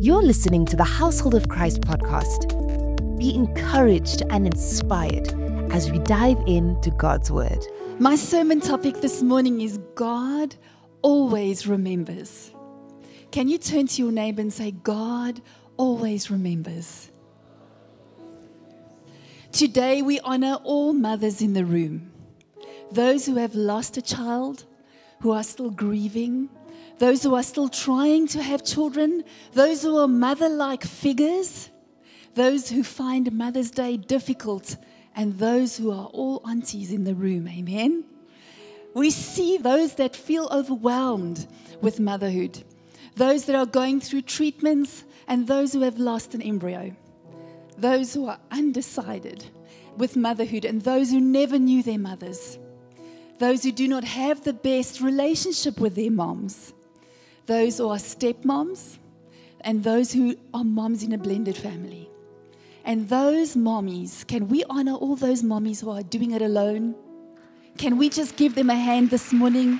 You're listening to the Household of Christ podcast. Be encouraged and inspired as we dive into God's Word. My sermon topic this morning is God always remembers. Can you turn to your neighbor and say, God always remembers? Today we honor all mothers in the room. Those who have lost a child, who are still grieving, those who are still trying to have children, those who are mother-like figures, those who find Mother's Day difficult, and those who are all aunties in the room, amen? We see those that feel overwhelmed with motherhood, those that are going through treatments, and those who have lost an embryo, those who are undecided with motherhood, and those who never knew their mothers, those who do not have the best relationship with their moms, those who are stepmoms, and those who are moms in a blended family. And those mommies, can we honor all those mommies who are doing it alone? Can we just give them a hand this morning?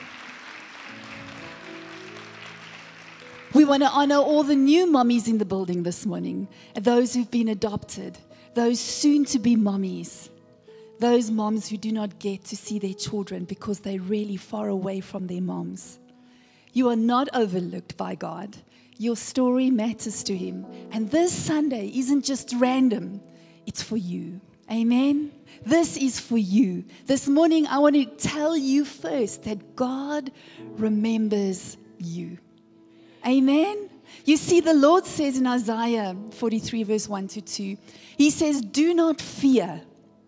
We want to honor all the new mommies in the building this morning, those who've been adopted, those soon-to-be mommies, those moms who do not get to see their children because they're really far away from their moms. You are not overlooked by God. Your story matters to Him. And this Sunday isn't just random. It's for you. Amen? This is for you. This morning, I want to tell you first that God remembers you. Amen? You see, the Lord says in Isaiah 43 verse 1 to 2, He says, do not fear.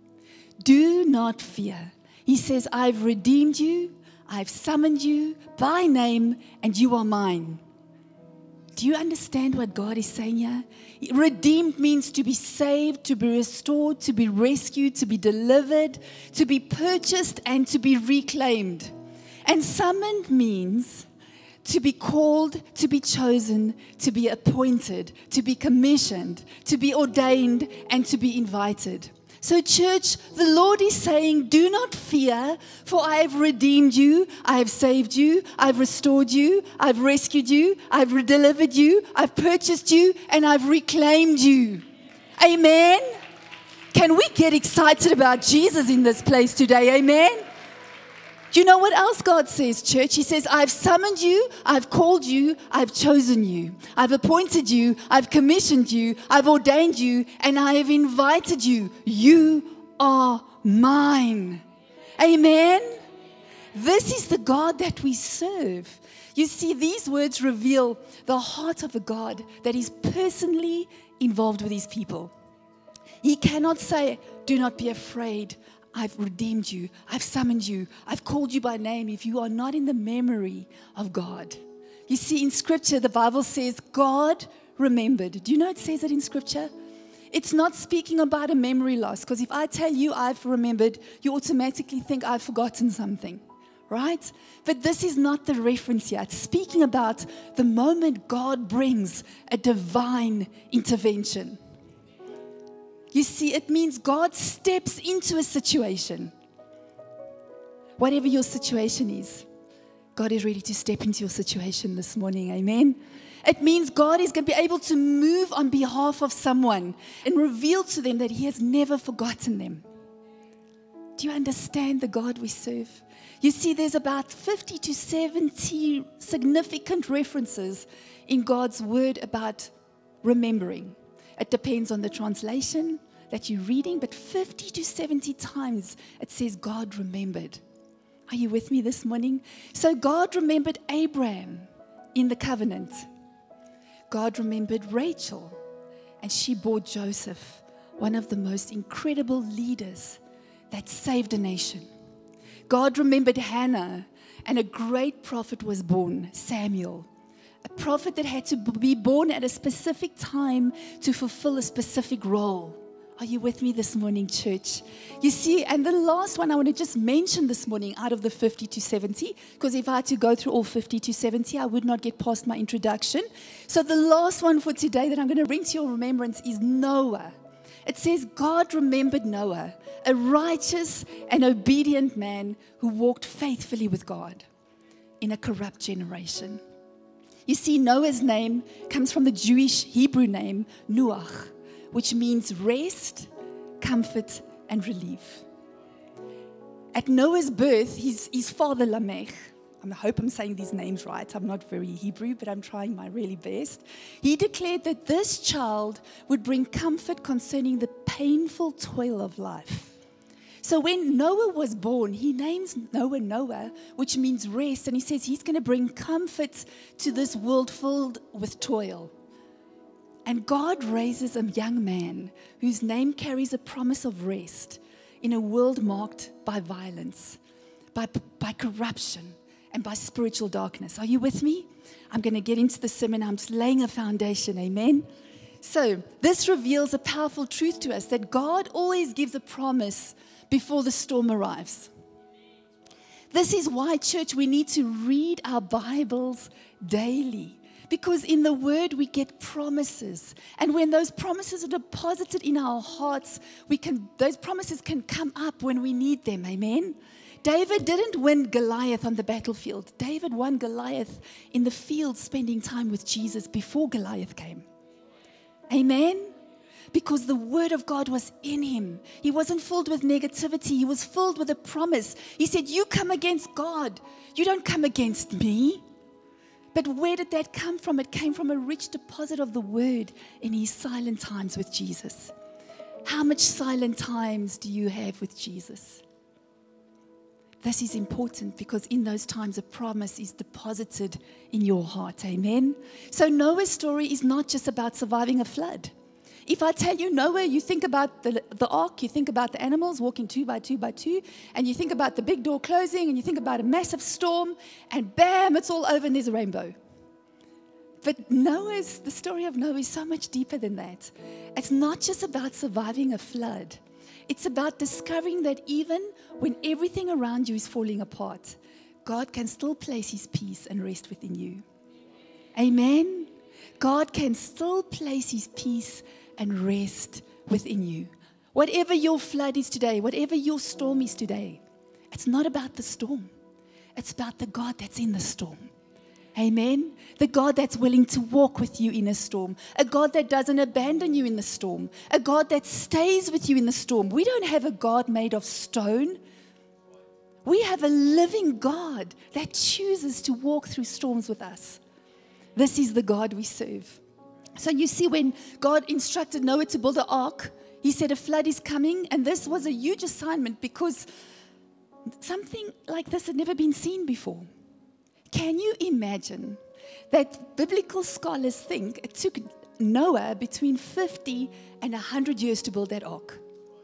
Do not fear. He says, I've redeemed you. I've summoned you by name, and you are mine. Do you understand what God is saying here? Redeemed means to be saved, to be restored, to be rescued, to be delivered, to be purchased, and to be reclaimed. And summoned means to be called, to be chosen, to be appointed, to be commissioned, to be ordained, and to be invited. So church, the Lord is saying, do not fear, for I have redeemed you, I have saved you, I've restored you, I've rescued you, I've delivered you, I've purchased you, and I've reclaimed you. Amen? Can we get excited about Jesus in this place today? Amen? Do you know what else God says, church? He says, I've summoned you, I've called you, I've chosen you. I've appointed you, I've commissioned you, I've ordained you, and I have invited you. You are mine. Amen? This is the God that we serve. You see, these words reveal the heart of a God that is personally involved with His people. He cannot say, do not be afraid. I've redeemed you. I've summoned you. I've called you by name if you are not in the memory of God. You see, in Scripture, the Bible says God remembered. Do you know it says it in Scripture? It's not speaking about a memory loss, because if I tell you I've remembered, you automatically think I've forgotten something, right? But this is not the reference here. It's speaking about the moment God brings a divine intervention. You see, it means God steps into a situation. Whatever your situation is, God is ready to step into your situation this morning. Amen? It means God is going to be able to move on behalf of someone and reveal to them that He has never forgotten them. Do you understand the God we serve? You see, there's about 50 to 70 significant references in God's Word about remembering. It depends on the translation that you're reading, but 50 to 70 times it says God remembered. Are you with me this morning? So God remembered Abraham in the covenant. God remembered Rachel, and she bore Joseph, one of the most incredible leaders that saved a nation. God remembered Hannah, and a great prophet was born, Samuel. A prophet that had to be born at a specific time to fulfill a specific role. Are you with me this morning, church? You see, and the last one I want to just mention this morning out of the 50 to 70, because if I had to go through all 50 to 70, I would not get past my introduction. So the last one for today that I'm going to bring to your remembrance is Noah. It says, God remembered Noah, a righteous and obedient man who walked faithfully with God in a corrupt generation. You see, Noah's name comes from the Jewish Hebrew name, Nuach, which means rest, comfort, and relief. At Noah's birth, his father Lamech, I hope I'm saying these names right. I'm not very Hebrew, but I'm trying my really best. He declared that this child would bring comfort concerning the painful toil of life. So when Noah was born, he names Noah, which means rest, and he says he's going to bring comfort to this world filled with toil. And God raises a young man whose name carries a promise of rest in a world marked by violence, by corruption, and by spiritual darkness. Are you with me? I'm going to get into the sermon. I'm just laying a foundation. Amen. So this reveals a powerful truth to us that God always gives a promise before the storm arrives. This is why, church, we need to read our Bibles daily. Because in the Word we get promises. And when those promises are deposited in our hearts, those promises can come up when we need them. Amen? David didn't win Goliath on the battlefield. David won Goliath in the field, spending time with Jesus before Goliath came. Amen? Because the Word of God was in him. He wasn't filled with negativity. He was filled with a promise. He said, you come against God. You don't come against me. But where did that come from? It came from a rich deposit of the Word in his silent times with Jesus. How much silent times do you have with Jesus? This is important because in those times a promise is deposited in your heart. Amen? So Noah's story is not just about surviving a flood. If I tell you Noah, you think about the ark, you think about the animals walking 2 by 2 by 2, and you think about the big door closing, and you think about a massive storm, and bam, it's all over and there's a rainbow. But the story of Noah is so much deeper than that. It's not just about surviving a flood. It's about discovering that even when everything around you is falling apart, God can still place his peace and rest within you. Amen? God can still place his peace and rest within you. Whatever your flood is today, whatever your storm is today, it's not about the storm. It's about the God that's in the storm. Amen? The God that's willing to walk with you in a storm. A God that doesn't abandon you in the storm. A God that stays with you in the storm. We don't have a God made of stone. We have a living God that chooses to walk through storms with us. This is the God we serve. So you see, when God instructed Noah to build an ark, he said a flood is coming, and this was a huge assignment because something like this had never been seen before. Can you imagine that biblical scholars think it took Noah between 50 and 100 years to build that ark?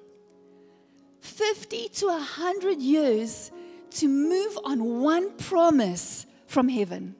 50 to 100 years to move on one promise from heaven.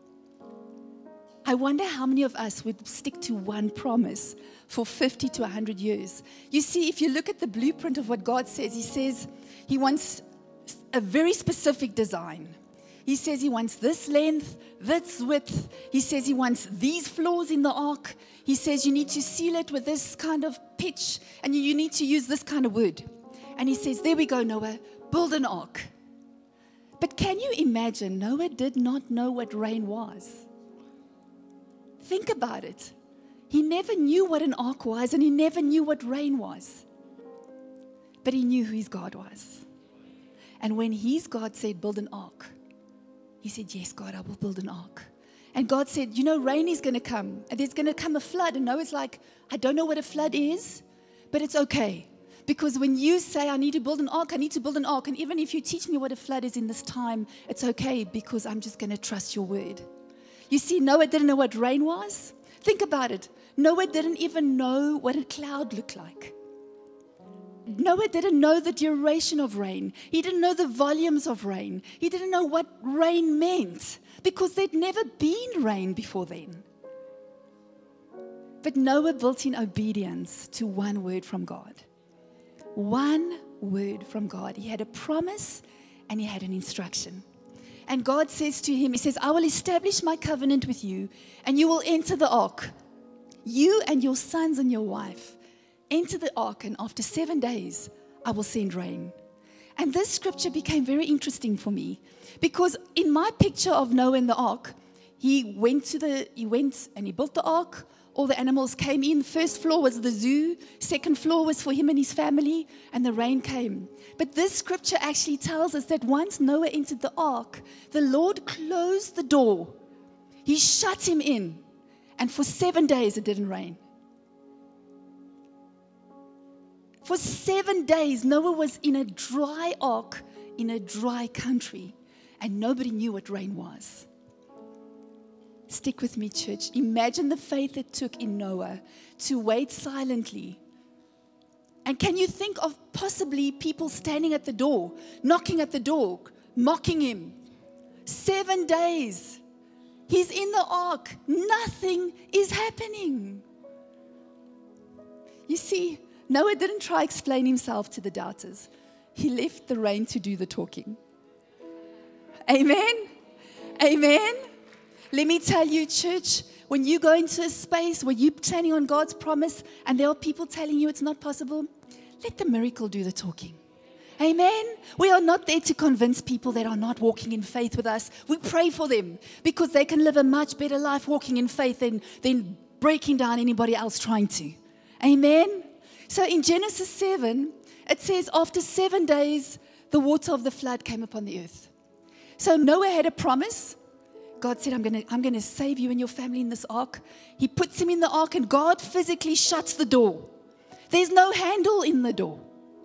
I wonder how many of us would stick to one promise for 50 to 100 years. You see, if you look at the blueprint of what God says, he says he wants a very specific design. He says he wants this length, this width. He says he wants these floors in the ark. He says you need to seal it with this kind of pitch, and you need to use this kind of wood. And he says, there we go, Noah, build an ark. But can you imagine, Noah did not know what rain was. Think about it. He never knew what an ark was, and he never knew what rain was. But he knew who his God was. And when his God said, build an ark, he said, yes, God, I will build an ark. And God said, rain is going to come. And there's going to come a flood. And Noah's like, I don't know what a flood is, but it's okay. Because when you say, I need to build an ark, I need to build an ark. And even if you teach me what a flood is in this time, it's okay because I'm just going to trust your word. You see, Noah didn't know what rain was. Think about it. Noah didn't even know what a cloud looked like. Noah didn't know the duration of rain. He didn't know the volumes of rain. He didn't know what rain meant because there'd never been rain before then. But Noah built in obedience to one word from God. One word from God. He had a promise and he had an instruction. And God says to him, he says, I will establish my covenant with you and you will enter the ark. You and your sons and your wife. Enter the ark, and after 7 days, I will send rain. And this scripture became very interesting for me because in my picture of Noah in the ark, he went and he built the ark. All the animals came in. First floor was the zoo. Second floor was for him and his family. And the rain came. But this scripture actually tells us that once Noah entered the ark, the Lord closed the door. He shut him in. And for 7 days it didn't rain. For 7 days, Noah was in a dry ark in a dry country. And nobody knew what rain was. Stick with me, church. Imagine the faith it took in Noah to wait silently. And can you think of possibly people standing at the door, knocking at the door, mocking him? 7 days. He's in the ark. Nothing is happening. You see, Noah didn't try to explain himself to the doubters. He left the rain to do the talking. Amen? Amen? Let me tell you, church, when you go into a space where you're standing on God's promise and there are people telling you it's not possible, let the miracle do the talking. Amen? We are not there to convince people that are not walking in faith with us. We pray for them because they can live a much better life walking in faith than breaking down anybody else trying to. Amen? So in Genesis 7, it says, after 7 days, the water of the flood came upon the earth. So Noah had a promise. God said, I'm going to save you and your family in this ark. He puts him in the ark and God physically shuts the door. There's no handle in the door.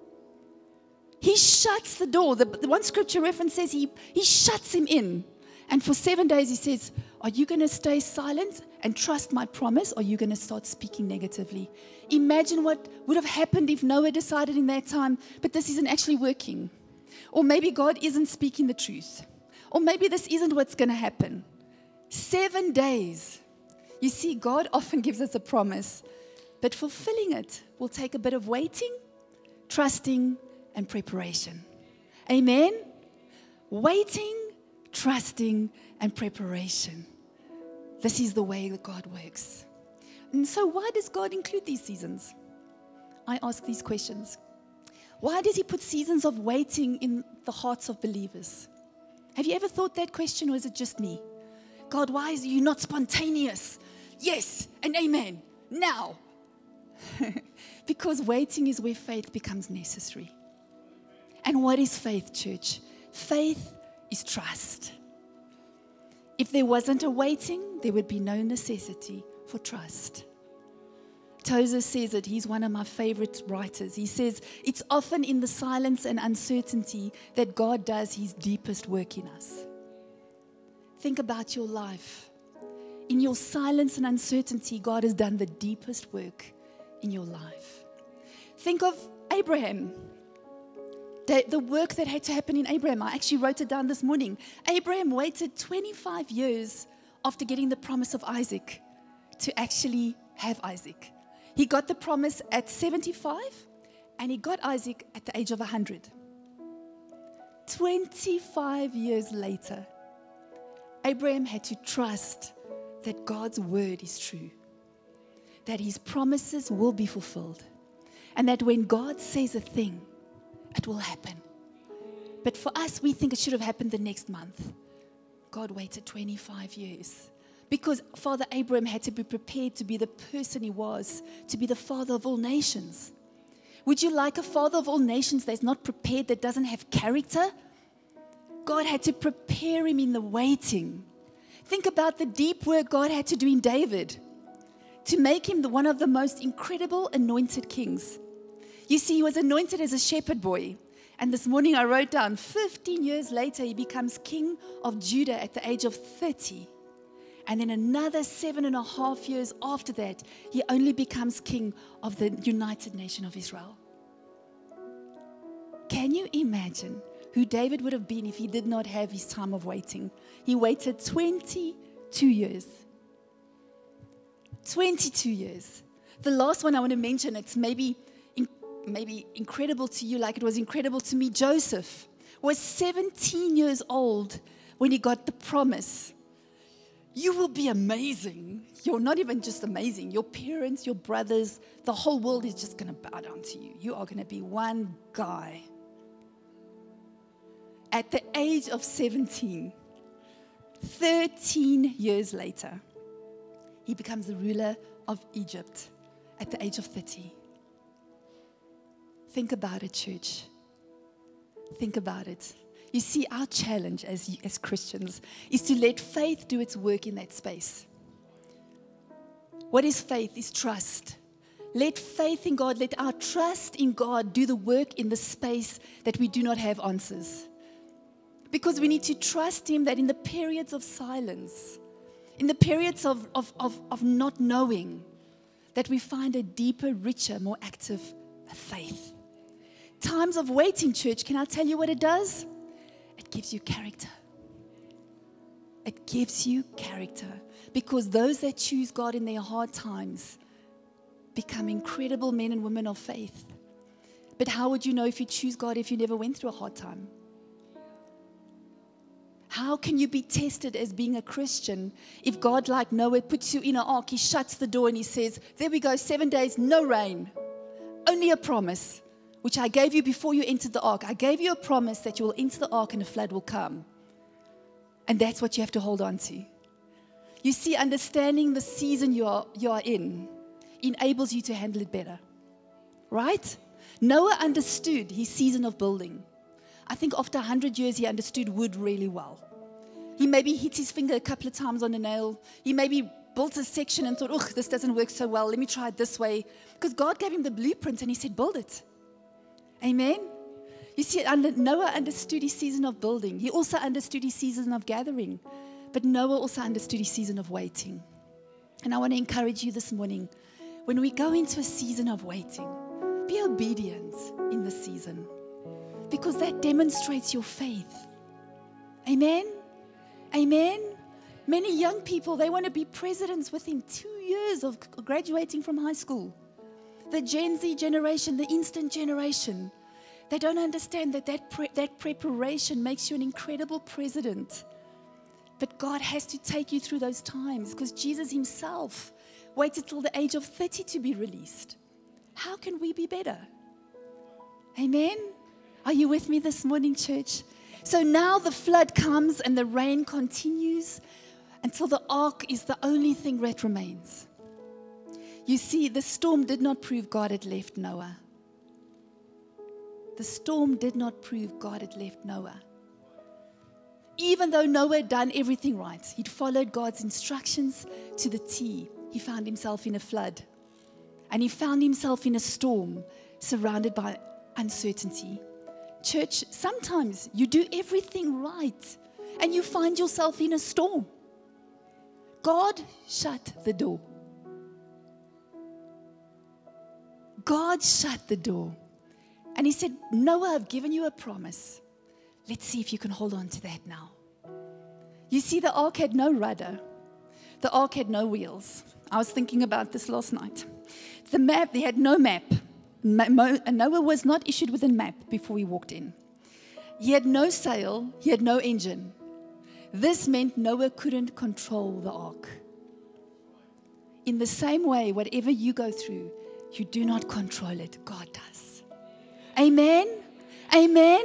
He shuts the door. The one scripture reference says he shuts him in. And for 7 days he says, are you going to stay silent and trust my promise, or are you going to start speaking negatively? Imagine what would have happened if Noah decided in that time, but this isn't actually working. Or maybe God isn't speaking the truth. Or maybe this isn't what's going to happen. 7 days. You see, God often gives us a promise, but fulfilling it will take a bit of waiting, trusting, and preparation. Amen? Waiting, trusting, and preparation. This is the way that God works. And so why does God include these seasons? I ask these questions. Why does He put seasons of waiting in the hearts of believers? Have you ever thought that question, or is it just me? God, why is you not spontaneous? Yes, and amen. Now. Because waiting is where faith becomes necessary. And what is faith, church? Faith is trust. If there wasn't a waiting, there would be no necessity for trust. Tozer says it. He's one of my favorite writers. He says, it's often in the silence and uncertainty that God does His deepest work in us. Think about your life. In your silence and uncertainty, God has done the deepest work in your life. Think of Abraham. The work that had to happen in Abraham. I actually wrote it down this morning. Abraham waited 25 years after getting the promise of Isaac to actually have Isaac. He got the promise at 75 and he got Isaac at the age of 100. 25 years later, Abraham had to trust that God's word is true, that His promises will be fulfilled, and that when God says a thing, it will happen. But for us, we think it should have happened the next month. God waited 25 years. Because Father Abraham had to be prepared to be the person he was, to be the father of all nations. Would you like a father of all nations that's not prepared, that doesn't have character? God had to prepare him in the waiting. Think about the deep work God had to do in David to make him one of the most incredible anointed kings. You see, he was anointed as a shepherd boy. And this morning I wrote down, 15 years later, he becomes king of Judah at the age of 30. And then another 7.5 years after that, he only becomes king of the United Nation of Israel. Can you imagine who David would have been if he did not have his time of waiting? He waited 22 years. 22 years. The last one I want to mention, it's maybe incredible to you like it was incredible to me. Joseph was 17 years old when he got the promise. You will be amazing. You're not even just amazing. Your parents, your brothers, the whole world is just going to bow down to you. You are going to be one guy. At the age of 17, 13 years later, he becomes the ruler of Egypt at the age of 30. Think about it, church. Think about it. You see, our challenge as Christians is to let faith do its work in that space. What is faith? Is trust. Let faith in God, let our trust in God do the work in the space that we do not have answers. Because we need to trust Him that in the periods of silence, in the periods of not knowing, that we find a deeper, richer, more active faith. Times of waiting, church, can I tell you what it does? It gives you character. It gives you character. Because those that choose God in their hard times become incredible men and women of faith. But how would you know if you choose God if you never went through a hard time? How can you be tested as being a Christian if God, like Noah, puts you in an ark, He shuts the door and He says, there we go, 7 days, no rain, only a promise, which I gave you before you entered the ark. I gave you a promise that you will enter the ark and a flood will come. And that's what you have to hold on to. You see, understanding the season you are in enables you to handle it better. Right? Noah understood his season of building. I think after 100 years, he understood wood really well. He maybe hit his finger a couple of times on a nail. He maybe built a section and thought, this doesn't work so well. Let me try it this way. Because God gave him the blueprint and He said, build it. Amen? You see, Noah understood his season of building. He also understood his season of gathering. But Noah also understood his season of waiting. And I want to encourage you this morning, when we go into a season of waiting, be obedient in the season. Because that demonstrates your faith. Amen? Amen? Many young people, they want to be presidents within 2 years of graduating from high school. The Gen Z generation, the instant generation, they don't understand that preparation makes you an incredible president. But God has to take you through those times because Jesus Himself waited till the age of 30 to be released. How can we be better? Amen? Are you with me this morning, church? So now the flood comes and the rain continues until the ark is the only thing that remains. You see, the storm did not prove God had left Noah. The storm did not prove God had left Noah. Even though Noah had done everything right, he'd followed God's instructions to the T, he found himself in a flood. And he found himself in a storm surrounded by uncertainty. Church, sometimes you do everything right and you find yourself in a storm. God shut the door. God shut the door. And He said, Noah, I've given you a promise. Let's see if you can hold on to that now. You see, the ark had no rudder. The ark had no wheels. I was thinking about this last night. The map, they had no map. Noah was not issued with a map before he walked in. He had no sail. He had no engine. This meant Noah couldn't control the ark. In the same way, whatever you go through, you do not control it. God does. Amen? Amen?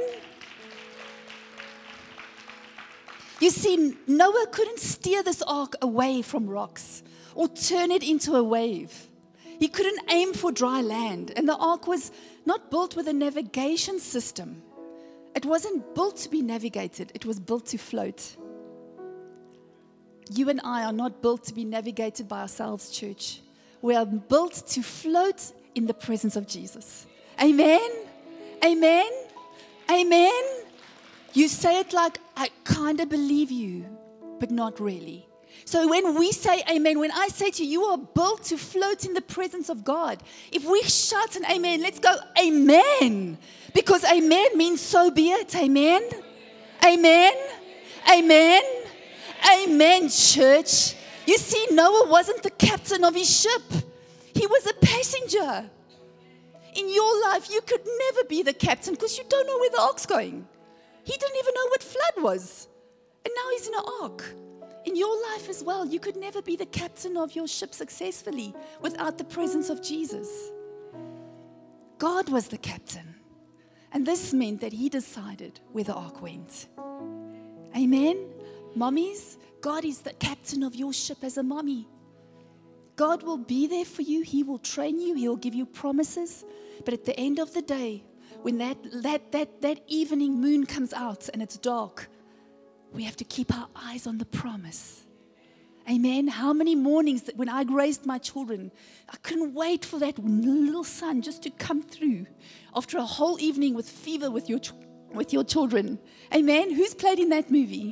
You see, Noah couldn't steer this ark away from rocks or turn it into a wave. He couldn't aim for dry land. And the ark was not built with a navigation system. It wasn't built to be navigated. It was built to float. You and I are not built to be navigated by ourselves, church. We are built to float in the presence of Jesus. Amen? Amen? Amen? You say it like, I kind of believe you, but not really. So when we say amen, when I say to you, you are built to float in the presence of God. If we shout an amen, let's go amen. Because amen means so be it. Amen? Amen? Amen? Amen, church. You see, Noah wasn't the captain of his ship. He was a passenger. In your life, you could never be the captain because you don't know where the ark's going. He didn't even know what flood was. And now he's in an ark. In your life as well, you could never be the captain of your ship successfully without the presence of Jesus. God was the captain. And this meant that He decided where the ark went. Amen? Mommies, God is the captain of your ship as a mommy. God will be there for you. He will train you. He will give you promises. But at the end of the day, when that evening moon comes out and it's dark, we have to keep our eyes on the promise. Amen. How many mornings that when I raised my children, I couldn't wait for that little sun just to come through after a whole evening with fever with your children. Amen. Who's played in that movie?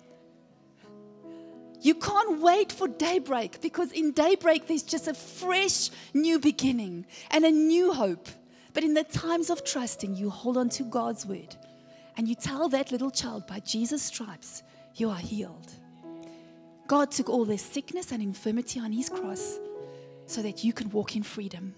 You can't wait for daybreak, because in daybreak there's just a fresh new beginning and a new hope. But in the times of trusting, you hold on to God's word and you tell that little child, by Jesus' stripes, you are healed. God took all their sickness and infirmity on his cross so that you can walk in freedom.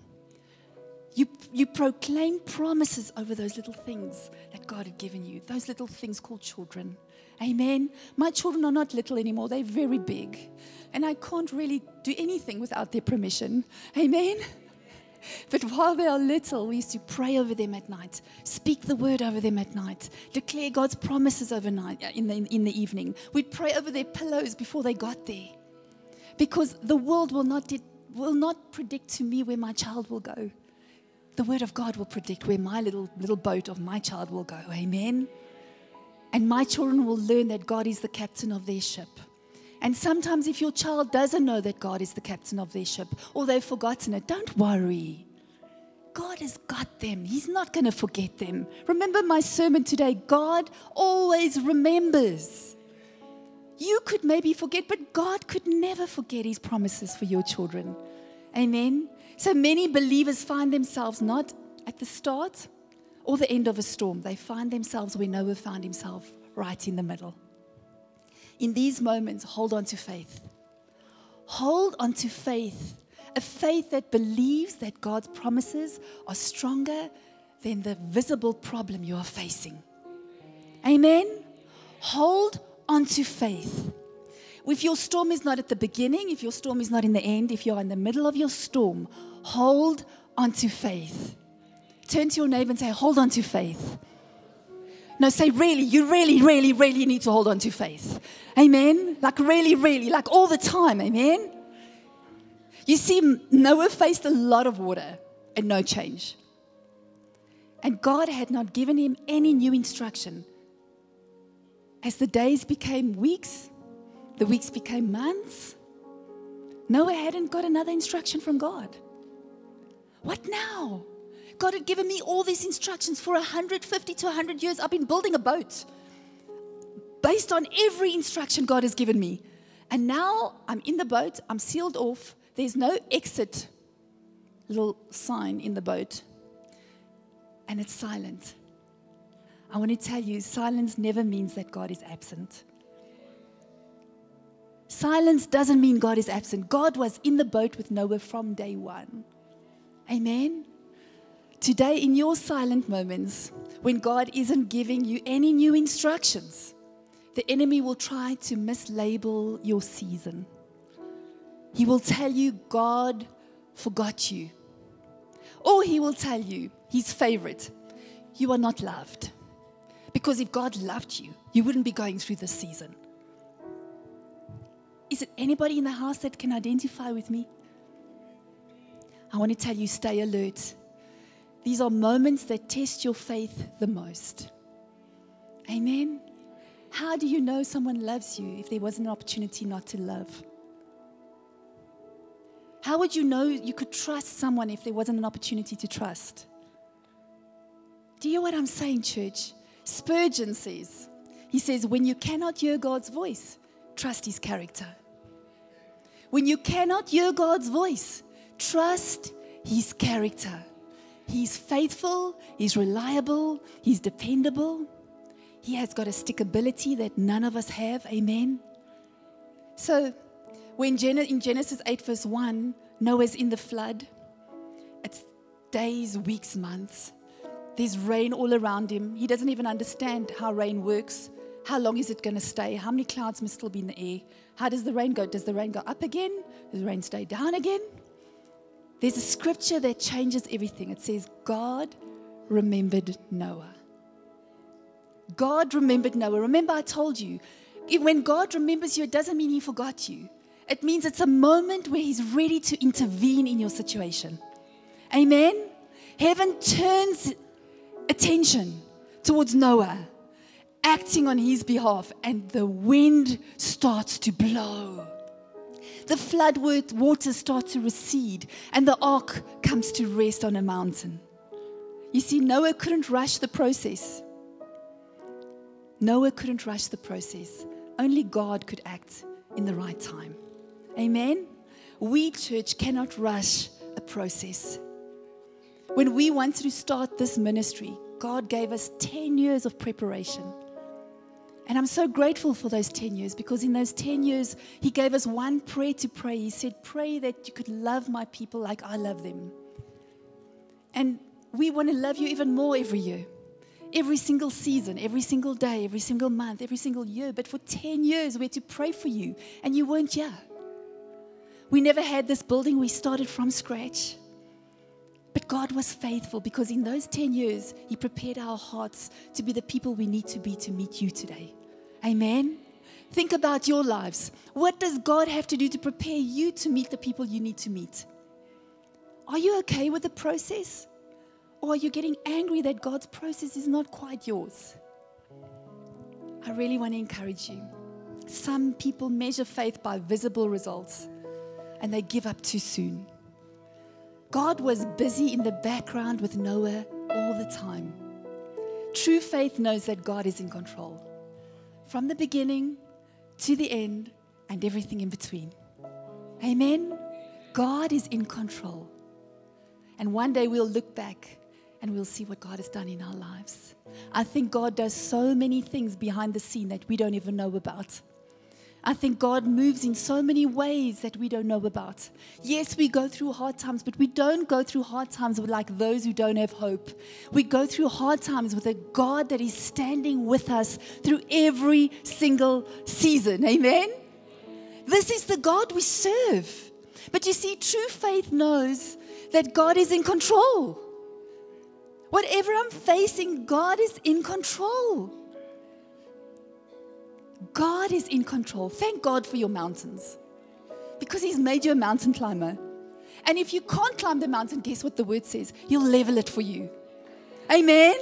You proclaim promises over those little things that God had given you, those little things called children. Amen. My children are not little anymore. They're very big. And I can't really do anything without their permission. Amen. But while they are little, we used to pray over them at night, speak the word over them at night, declare God's promises overnight in the evening. We'd pray over their pillows before they got there. Because the world will not predict to me where my child will go. The word of God will predict where my little boat of my child will go. Amen. And my children will learn that God is the captain of their ship. And sometimes if your child doesn't know that God is the captain of their ship, or they've forgotten it, don't worry. God has got them. He's not going to forget them. Remember my sermon today, God always remembers. You could maybe forget, but God could never forget his promises for your children. Amen. So many believers find themselves not at the start or the end of a storm. They find themselves where Noah found himself, right in the middle. In these moments, hold on to faith. Hold on to faith. A faith that believes that God's promises are stronger than the visible problem you are facing. Amen? Hold on to faith. If your storm is not at the beginning, if your storm is not in the end, if you're in the middle of your storm, hold on to faith. Turn to your neighbor and say, hold on to faith. No, say really, you really, really, really need to hold on to faith. Amen? Like really, really, like all the time. Amen? You see, Noah faced a lot of water and no change. And God had not given him any new instruction. As the days became weeks, the weeks became months, Noah hadn't got another instruction from God. What now? God had given me all these instructions for 150 to 100 years. I've been building a boat based on every instruction God has given me. And now I'm in the boat. I'm sealed off. There's no exit little sign in the boat. And it's silent. I want to tell you, silence never means that God is absent. Silence doesn't mean God is absent. God was in the boat with Noah from day one. Amen? Today, in your silent moments, when God isn't giving you any new instructions, the enemy will try to mislabel your season. He will tell you God forgot you. Or he will tell you, his favorite, you are not loved. Because if God loved you, you wouldn't be going through this season. Is it anybody in the house that can identify with me? I want to tell you, stay alert. These are moments that test your faith the most. Amen? How do you know someone loves you if there wasn't an opportunity not to love? How would you know you could trust someone if there wasn't an opportunity to trust? Do you hear what I'm saying, church? Spurgeon says, he says, when you cannot hear God's voice, trust his character. When you cannot hear God's voice, trust his character. He's faithful, he's reliable, he's dependable. He has got a stickability that none of us have. Amen. So when in Genesis 8 verse 1, Noah's in the flood. It's days, weeks, months. There's rain all around him. He doesn't even understand how rain works. How long is it going to stay? How many clouds must still be in the air? How does the rain go? Does the rain go up again? Does the rain stay down again? There's a scripture that changes everything. It says, God remembered Noah. God remembered Noah. Remember I told you, When God remembers you, it doesn't mean He forgot you. It means it's a moment where He's ready to intervene in your situation. Amen? Heaven turns attention towards Noah, acting on his behalf, and the wind starts to blow. The flood waters start to recede, and the ark comes to rest on a mountain. You see, Noah couldn't rush the process. Noah couldn't rush the process. Only God could act in the right time. Amen? We, church, cannot rush a process. When we wanted to start this ministry, God gave us 10 years of preparation. And I'm so grateful for those 10 years, because in those 10 years, He gave us one prayer to pray. He said, pray that you could love my people like I love them. And we want to love you even more every year. Every single season, every single day, every single month, every single year. But for 10 years, we had to pray for you, and you weren't here. We never had this building. We started from scratch. But God was faithful, because in those 10 years, He prepared our hearts to be the people we need to be to meet you today. Amen? Think about your lives. What does God have to do to prepare you to meet the people you need to meet? Are you okay with the process? Or are you getting angry that God's process is not quite yours? I really want to encourage you. Some people measure faith by visible results, and they give up too soon. God was busy in the background with Noah all the time. True faith knows that God is in control, from the beginning to the end and everything in between. Amen? God is in control. And one day we'll look back and we'll see what God has done in our lives. I think God does so many things behind the scene that we don't even know about. I think God moves in so many ways that we don't know about. Yes, we go through hard times, but we don't go through hard times like those who don't have hope. We go through hard times with a God that is standing with us through every single season. Amen? This is the God we serve. But you see, true faith knows that God is in control. Whatever I'm facing, God is in control. God is in control. Thank God for your mountains, because He's made you a mountain climber. And if you can't climb the mountain, guess what the word says? He'll level it for you. Amen?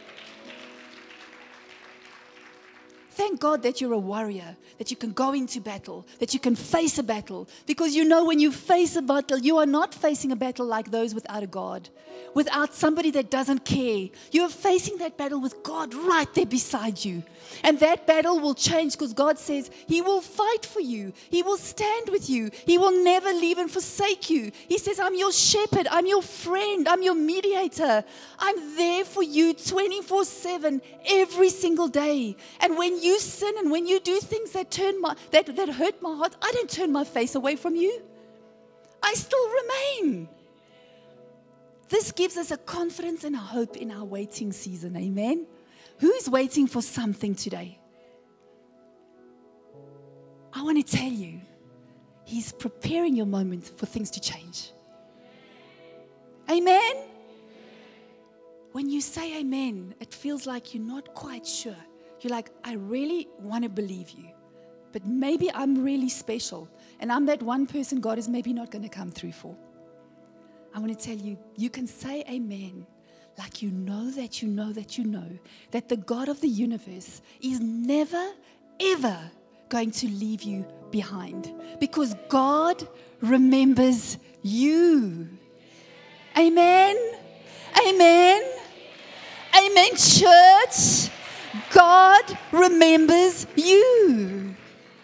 Thank God that you're a warrior, that you can go into battle, that you can face a battle. Because you know, when you face a battle, you are not facing a battle like those without a God, without somebody that doesn't care. You are facing that battle with God right there beside you. And that battle will change, because God says He will fight for you. He will stand with you. He will never leave and forsake you. He says, I'm your shepherd. I'm your friend. I'm your mediator. I'm there for you 24/7 every single day. And when you sin and when you do things that hurt my heart, I don't turn my face away from you. I still remain. This gives us a confidence and a hope in our waiting season. Amen? Who's waiting for something today? I want to tell you, He's preparing your moment for things to change. Amen? When you say amen, it feels like you're not quite sure. You're like, I really want to believe you, but maybe I'm really special, and I'm that one person God is maybe not going to come through for. I want to tell you, you can say amen like you know that you know that you know that the God of the universe is never, ever going to leave you behind, because God remembers you. Amen? Amen? Amen, church? God remembers you.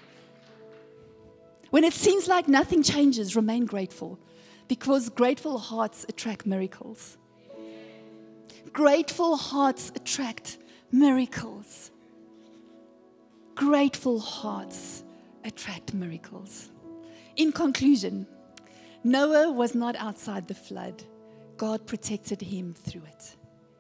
When it seems like nothing changes, remain grateful, because grateful hearts attract miracles. Grateful hearts attract miracles. Grateful hearts attract miracles. In conclusion, Noah was not outside the flood. God protected him through it.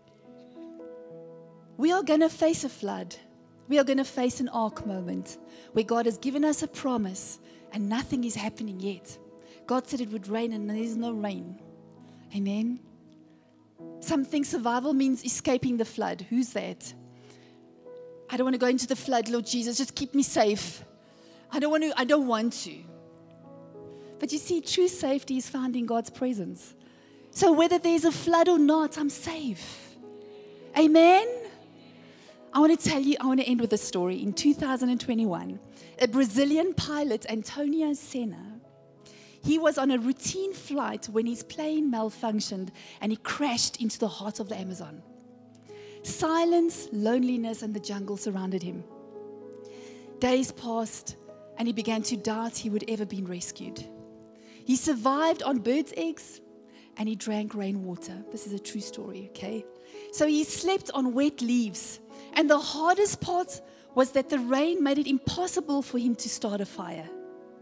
We are going to face a flood. We are going to face an ark moment where God has given us a promise and nothing is happening yet. God said it would rain and there's no rain. Amen? Some think survival means escaping the flood. Who's that? I don't want to go into the flood, Lord Jesus. Just keep me safe. I don't want to. But you see, true safety is found in God's presence. So whether there's a flood or not, I'm safe. Amen? I want to end with a story. In 2021, a Brazilian pilot, Antonio Senna, he was on a routine flight when his plane malfunctioned and he crashed into the heart of the Amazon. Silence, loneliness, and the jungle surrounded him. Days passed and he began to doubt he would ever be rescued. He survived on birds' eggs and he drank rainwater. This is a true story, okay? So he slept on wet leaves. And the hardest part was that the rain made it impossible for him to start a fire.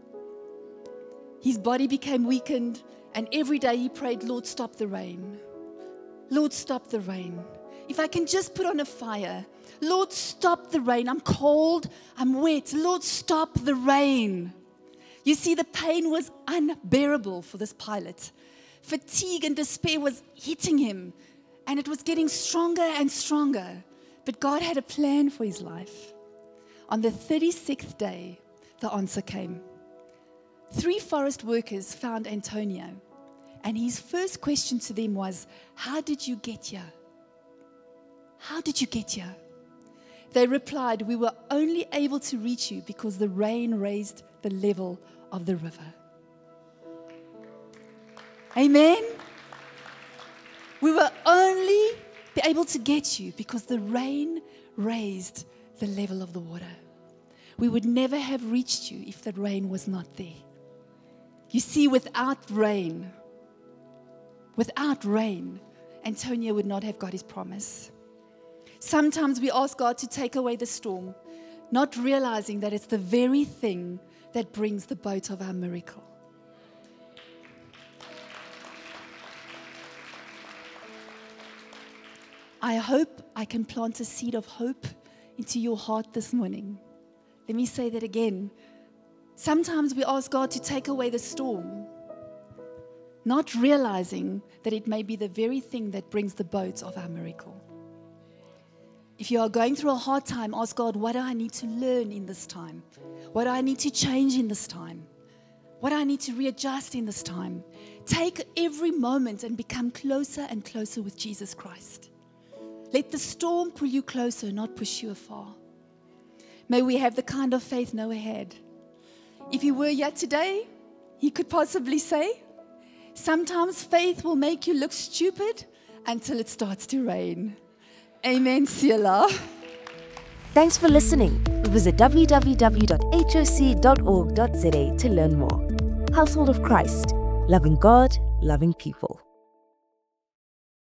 His body became weakened, and every day he prayed, Lord, stop the rain. Lord, stop the rain. If I can just put on a fire. Lord, stop the rain. I'm cold, I'm wet. Lord, stop the rain. You see, the pain was unbearable for this pilot. Fatigue and despair was hitting him, and it was getting stronger and stronger. But God had a plan for his life. On the 36th day, the answer came. 3 forest workers found Antonio, and his first question to them was, how did you get here? How did you get here? They replied, we were only able to reach you because the rain raised the level of the river. Amen? We were only able to get you because the rain raised the level of the water. We would never have reached you if the rain was not there. You see, without rain, Antonio would not have got his promise. Sometimes we ask God to take away the storm, not realizing that it's the very thing that brings the boat of our miracle. I hope I can plant a seed of hope into your heart this morning. Let me say that again. Sometimes we ask God to take away the storm, not realizing that it may be the very thing that brings the boat of our miracle. If you are going through a hard time, ask God, what do I need to learn in this time? What do I need to change in this time? What do I need to readjust in this time? Take every moment and become closer and closer with Jesus Christ. Let the storm pull you closer, not push you afar. May we have the kind of faith Noah had. If he were here today, he could possibly say, sometimes faith will make you look stupid until it starts to rain. Amen, Selah. Thanks for listening. Visit www.hoc.org.za to learn more. Household of Christ, loving God, loving people.